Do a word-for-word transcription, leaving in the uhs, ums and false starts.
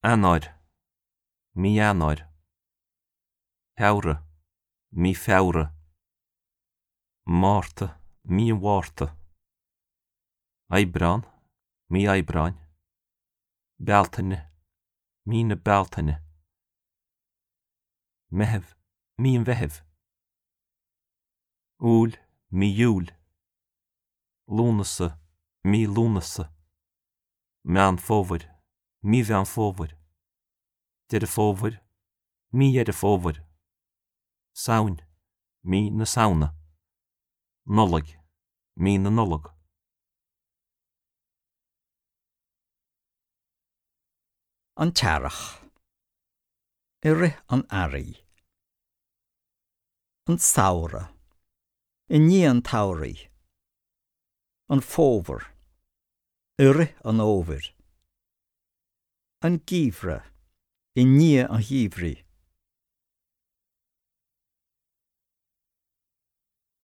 Anor, mi anor. Heure, mi feure. Marte, mi warte. Eibran, mi eibran. Beltane, mine beltane. Mehev, mi vehev. Oel, mi joel. Lunese, mi lunese. Man forward, mi van forward. Didde forward, mi jedde forward. Saun, mi na sauna. Nollig, mi na nollig. An tearach. Ire an ari. An saura. I ní an tauri. An fóver. Ire an over. An givre. I ní an hivri.